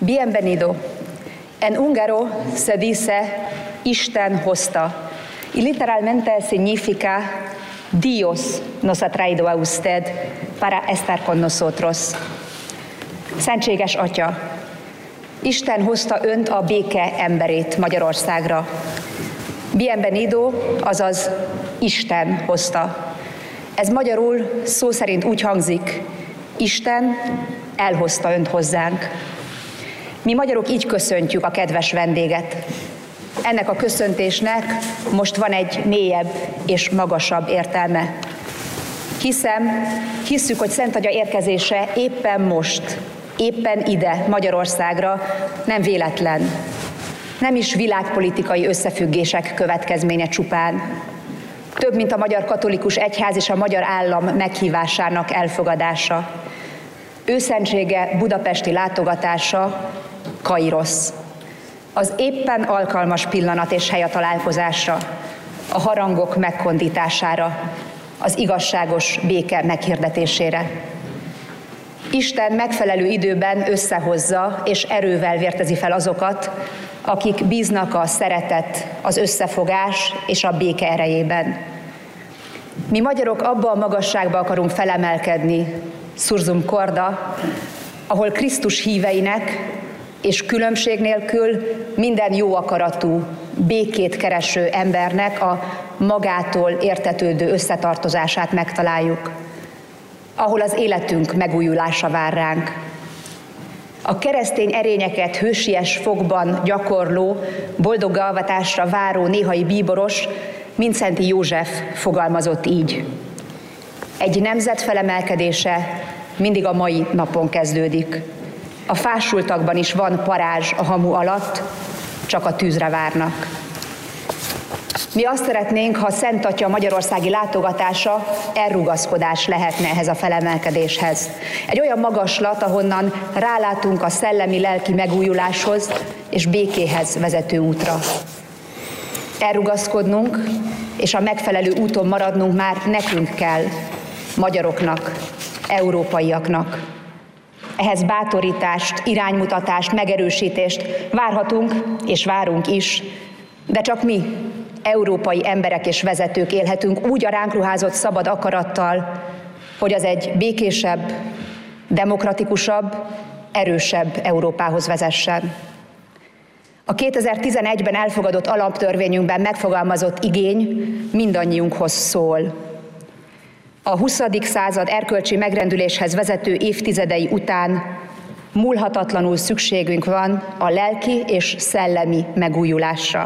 Bienvenido. En húngaro se dice Isten hozta. Y literalmente significa Dios nos ha traído a usted para estar con nosotros. Szentséges Atya, Isten hozta önt, a béke emberét Magyarországra. Bienvenido, azaz Isten hozta. Ez magyarul szó szerint úgy hangzik, Isten elhozta önt hozzánk. Mi magyarok így köszöntjük a kedves vendéget. Ennek a köszöntésnek most van egy mélyebb és magasabb értelme. Hisszük, hogy Szent Atya érkezése éppen most, éppen ide Magyarországra nem véletlen. Nem is világpolitikai összefüggések következménye csupán. Több, mint a Magyar Katolikus Egyház és a magyar állam meghívásának elfogadása. Őszentsége budapesti látogatása Kairosz. Az éppen alkalmas pillanat és hely a találkozásra, a harangok megkondítására, az igazságos béke meghirdetésére. Isten megfelelő időben összehozza és erővel vértezi fel azokat, akik bíznak a szeretet, az összefogás és a béke erejében. Mi magyarok abba a magasságba akarunk felemelkedni, Sursum Corda, ahol Krisztus híveinek és különbség nélkül minden jó akaratú, békét kereső embernek a magától értetődő összetartozását megtaláljuk, ahol az életünk megújulása vár ránk. A keresztény erényeket hősies fogban gyakorló, boldog galvatásra váró néhai bíboros Mindszenty József fogalmazott így. Egy nemzet felemelkedése mindig a mai napon kezdődik. A fásultakban is van parázs a hamu alatt, csak a tűzre várnak. Mi azt szeretnénk, ha Szent Atya magyarországi látogatása elrugaszkodás lehetne ehhez a felemelkedéshez. Egy olyan magaslat, ahonnan rálátunk a szellemi-lelki megújuláshoz és békéhez vezető útra. Elrugaszkodnunk és a megfelelő úton maradnunk már nekünk kell, magyaroknak, európaiaknak. Ehhez bátorítást, iránymutatást, megerősítést várhatunk és várunk is, de csak mi, európai emberek és vezetők élhetünk úgy a ránk ruházott szabad akarattal, hogy az egy békésebb, demokratikusabb, erősebb Európához vezessen. A 2011-ben elfogadott alaptörvényünkben megfogalmazott igény mindannyiunkhoz szól. A 20. század erkölcsi megrendüléshez vezető évtizedei után múlhatatlanul szükségünk van a lelki és szellemi megújulásra.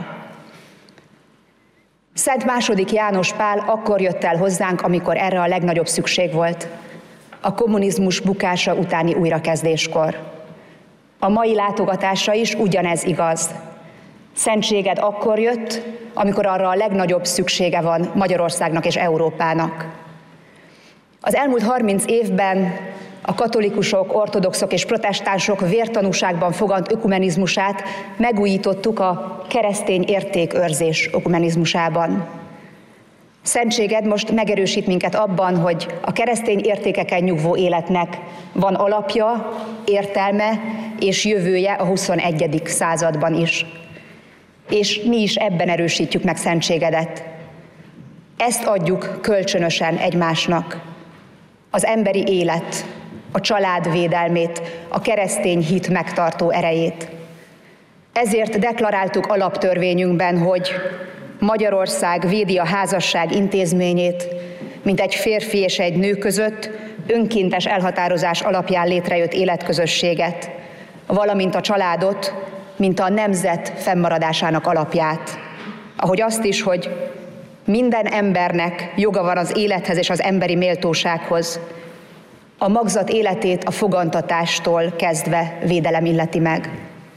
Szent II. János Pál akkor jött el hozzánk, amikor erre a legnagyobb szükség volt, a kommunizmus bukása utáni újrakezdéskor. A mai látogatásra is ugyanez igaz. Szentséged akkor jött, amikor arra a legnagyobb szüksége van Magyarországnak és Európának. Az elmúlt 30 évben a katolikusok, ortodoxok és protestánsok vértanúságban fogant ökumenizmusát megújítottuk a keresztény értékőrzés ökumenizmusában. Szentséged most megerősít minket abban, hogy a keresztény értékeken nyugvó életnek van alapja, értelme és jövője a 21. században is. És mi is ebben erősítjük meg szentségedet. Ezt adjuk kölcsönösen egymásnak. Az emberi élet, a család védelmét, a keresztény hit megtartó erejét. Ezért deklaráltuk alaptörvényünkben, hogy Magyarország védi a házasság intézményét, mint egy férfi és egy nő között önkéntes elhatározás alapján létrejött életközösséget, valamint a családot, mint a nemzet fennmaradásának alapját. Ahogy azt is, hogy minden embernek joga van az élethez és az emberi méltósághoz. A magzat életét a fogantatástól kezdve védelem illeti meg.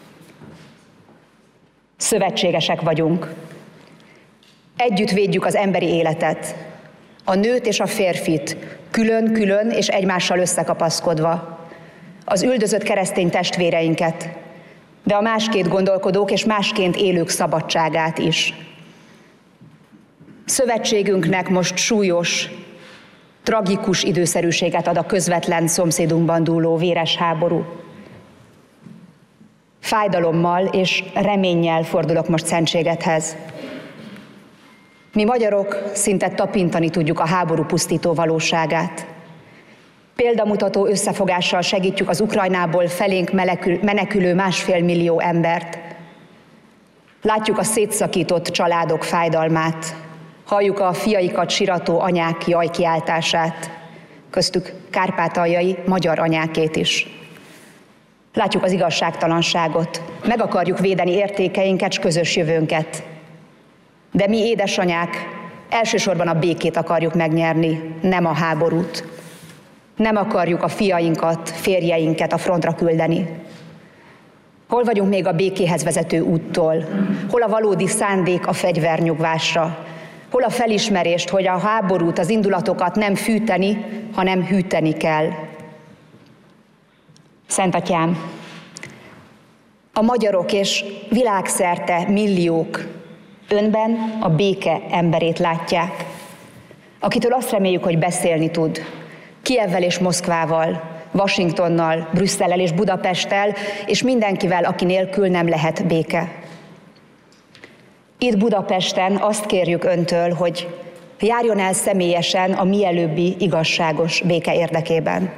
Szövetségesek vagyunk. Együtt védjük az emberi életet, a nőt és a férfit, külön-külön és egymással összekapaszkodva, az üldözött keresztény testvéreinket, de a másként gondolkodók és másként élők szabadságát is. Szövetségünknek most súlyos, tragikus időszerűséget ad a közvetlen szomszédunkban dúló véres háború. fájdalommal és reménnyel fordulok most szentségedhez. Mi magyarok szinte tapintani tudjuk a háború pusztító valóságát. Példamutató összefogással segítjük az Ukrajnából felénk menekülő 1,5 millió embert. Látjuk a szétszakított családok fájdalmát, halljuk a fiaikat sirató anyák jajkiáltását, köztük kárpátaljai magyar anyákét is. Látjuk az igazságtalanságot, meg akarjuk védeni értékeinket s közös jövőnket. De mi, édesanyák, elsősorban a békét akarjuk megnyerni, nem a háborút. Nem akarjuk a fiainkat, férjeinket a frontra küldeni. Hol vagyunk még a békéhez vezető úttól? Hol a valódi szándék a fegyvernyugvásra? Hol a felismerést, hogy a háborút, az indulatokat nem fűteni, hanem hűteni kell? Szent Atyám, a magyarok és világszerte milliók önben a béke emberét látják, akitől azt reméljük, hogy beszélni tud, Kijevvel és Moszkvával, Washingtonnal, Brüsszellel és Budapesttel, és mindenkivel, aki nélkül nem lehet béke. Itt Budapesten azt kérjük öntől, hogy járjon el személyesen a mielőbbi igazságos béke érdekében.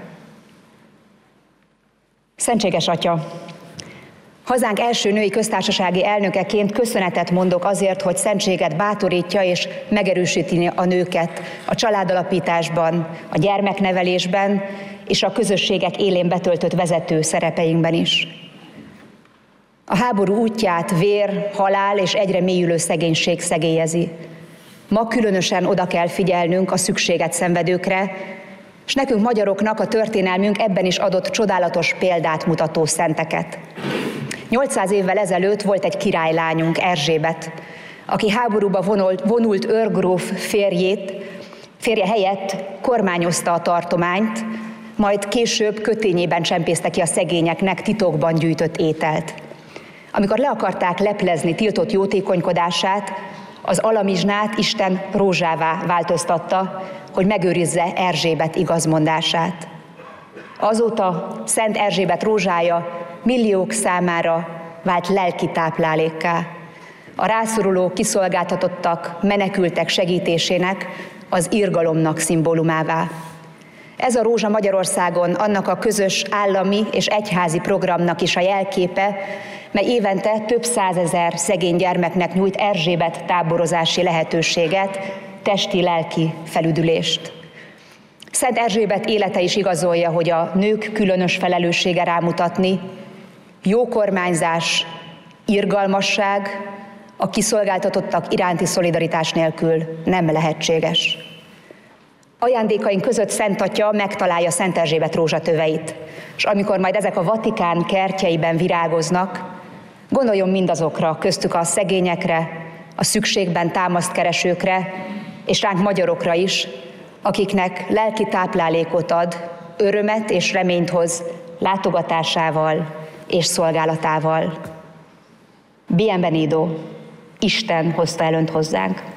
Szentséges Atya, hazánk első női köztársasági elnökeként köszönetet mondok azért, hogy szentséged bátorítja és megerősíti a nőket a családalapításban, a gyermeknevelésben és a közösségek élén betöltött vezető szerepeinkben is. A háború útját vér, halál és egyre mélyülő szegénység szegélyezi. Ma különösen oda kell figyelnünk a szükséget szenvedőkre, és nekünk magyaroknak a történelmünk ebben is adott csodálatos példát mutató szenteket. 800 évvel ezelőtt volt egy királylányunk, Erzsébet, aki háborúba vonult őrgróf férje helyett kormányozta a tartományt, majd később kötényében csempészte ki a szegényeknek titokban gyűjtött ételt. Amikor le akarták leplezni tiltott jótékonykodását, az alamizsnát Isten rózsává változtatta, hogy megőrizze Erzsébet igazmondását. Azóta Szent Erzsébet rózsája milliók számára vált lelki táplálékká, a rászoruló, kiszolgáltatottak, menekültek segítésének, az irgalomnak szimbólumává. Ez a rózsa Magyarországon annak a közös állami és egyházi programnak is a jelképe, mely évente több százezer szegény gyermeknek nyújt Erzsébet táborozási lehetőséget, testi-lelki felüdülést. Szent Erzsébet élete is igazolja, hogy a nők különös felelőssége rámutatni, jó kormányzás, irgalmasság, a kiszolgáltatottak iránti szolidaritás nélkül nem lehetséges. Ajándékaink között Szent Atya megtalálja Szent Erzsébet rózsatöveit, és amikor majd ezek a Vatikán kertjeiben virágoznak, gondoljon mindazokra, köztük a szegényekre, a szükségben támaszt keresőkre, és ránk magyarokra is, akiknek lelki táplálékot ad, örömet és reményt hoz látogatásával és szolgálatával. Bienvenido, Isten hozta el önt hozzánk.